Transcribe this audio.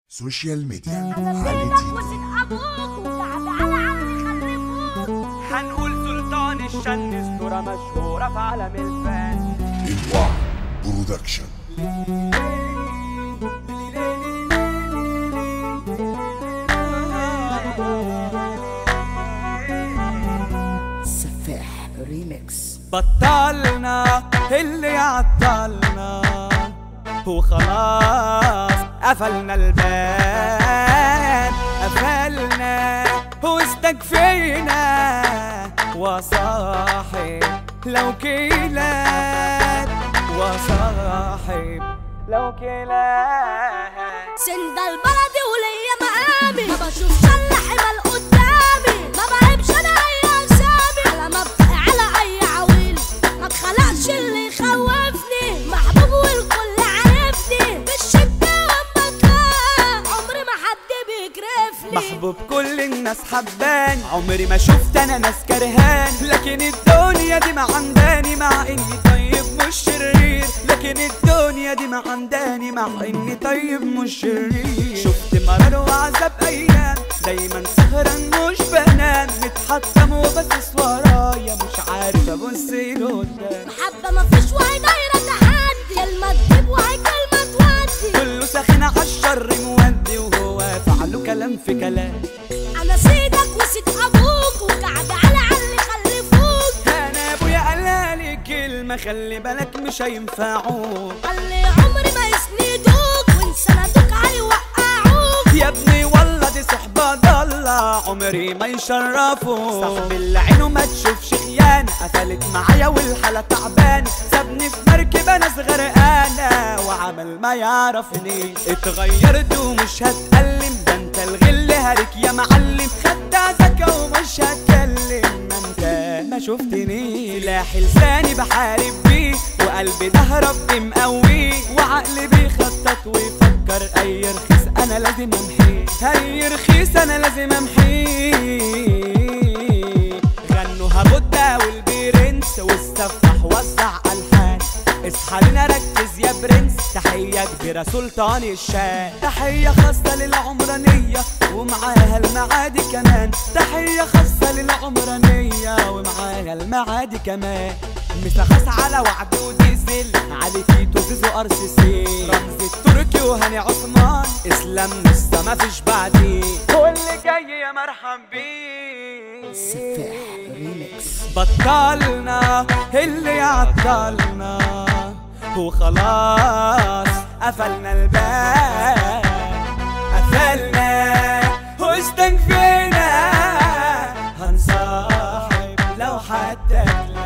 سوشيال ميديا حالتي هنقول سلطان الشن اسطورة مشهورة في عالم الفن. الوعد برودكشن. سفاح ريميكس. بطلنا اللي عطلنا وخلاص قفلنا الباب، قفلنا واستكفينا وصاحب لو كيلات، وصاحب لو كيلات. سند البلدي وليا مقامي، ما بشوفش الا حمل قدامي، ما بعيبش انا اي اجسامي، على مبدأ على اي عويل، ما اتخلقش اللي يخوفني، محبوب والكل عارفني، بالشدة والمكان عمري ما حد بيكرفني، محبوب كل الناس حباني، عمري ما شفت انا ناس كرهاني، لكن الدنيا دي ما عنداني مع اني طيب مش شرير، لكن الدنيا دي ما عنداني مع اني طيب مش شرير. شفت مرار وعذاب ايام، دايما سهران مش بنام، متحطم وبس ورايا مش عارف ابص لقدام. محبة مفيش وهي دايرة تحدي، كلمة تجيب وهي كلمة تودي، كله ساخن عالشر مودي، وهو فعله كلام في كلام. انا سيدك وسيد ابوك، وقعد على اللي خلفوك، انا ابويا قالالي كلمة خلي بالك مش هينفعوك، قال لي عمري ما يسندوك، وان سندوك هيوقعوك، يا ابني والله دي صحبة ضالة عمري ما يشرفوا. صاحب اللي عينه ما تشوفش خيانة، قفلت معايا والحالة تعبانة، سابني في مركبة ناس غرقانة وعمل ما يعرفني. اتغيرت ومش هتألم، ده انت الغل هارك يا معلم، خدت ذكا ومش هتكلم، ما انت ما شفتني. سلاح لساني بحارب بيه، وقلبي ده ربي مقويه، وعقلي بيخطط ويفكر اي رخيص انا لازم امحيه، اي رخيص انا لازم امحيه. غنوا هبودة والبرنس والسفاح وزع الحان، اصحى لنا ركز يا برنس، تحية كبيرة سلطان الشان، تحية خاصة للعمرانية ومعاها المعادي كمان، تحية خاصة للعمرانية ومعاها المعادي كمان. مسخص على وعد وديزل، علي تيتو زيزو ار سي سي، رمز التركي وهاني عثمان، اسلام لسه مفيش بعديه، واللي جاي يا مرحب بيه. سفاح ريميكس. بطلنا اللي عطلنا وخلاص قفلنا الباب، قفلنا واستكفينا، هنصاحب لو حتى